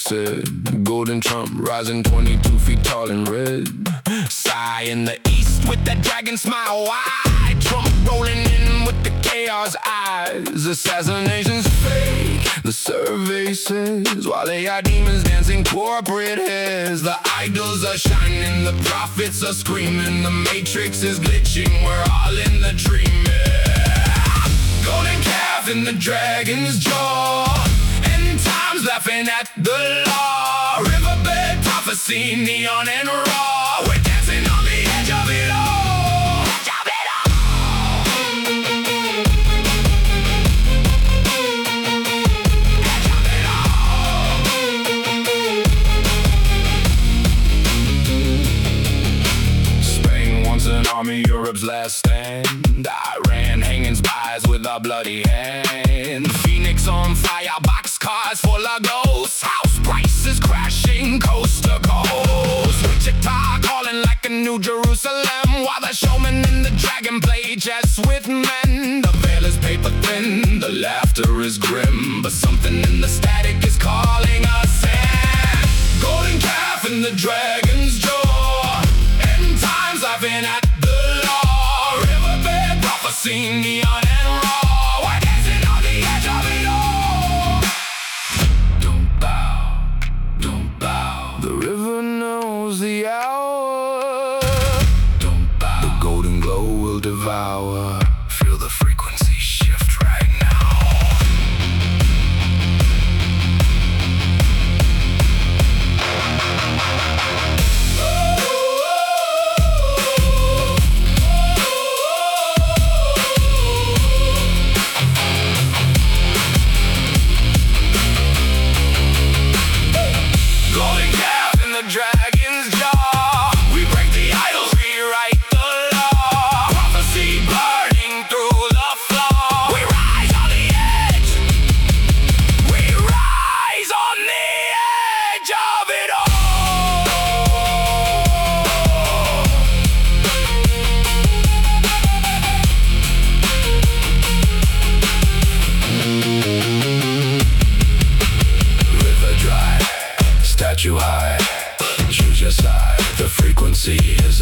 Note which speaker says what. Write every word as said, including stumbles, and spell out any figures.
Speaker 1: said. Golden Trump rising twenty-two feet tall in red. Sigh in the east with that dragon smile wide. Trump rolling in with the chaos eyes. Assassination's fake, the survey says, while they are demons dancing corporate heads. The idols are shining, the prophets are screaming, the matrix is glitching, we're all in the dream. Golden calf in the dragon's jaw, end times laughing at the law. Riverbed prophecy, neon and raw, we're dancing on the edge of it all. Edge of it all. Edge of it all. Spain wants an army, Europe's last stand. Iran hanging spies with a bloody hand. Phoenix on fire, boxcars full of ghosts. House prices crashing coast to coast. Wichita calling like a New Jerusalem, while the showman in the dragon play chess with men. The veil is paper thin, the laughter is grim, but something in the static is calling us in. Golden calf in the dragon's jaw, end times laughing at the law. Riverbed prophecy, neon and raw, we're dancing on the edge of it all. Don't bow, don't bow, the river knows the hour. Don't bow, the golden glow will devour. Feel the frequency shift right now. Dragon's jaw, we break the idols, rewrite the law. Prophecy burning through the floor. We rise on the edge, we rise on the edge of it all. River dry, statue high, choose your side, the frequency is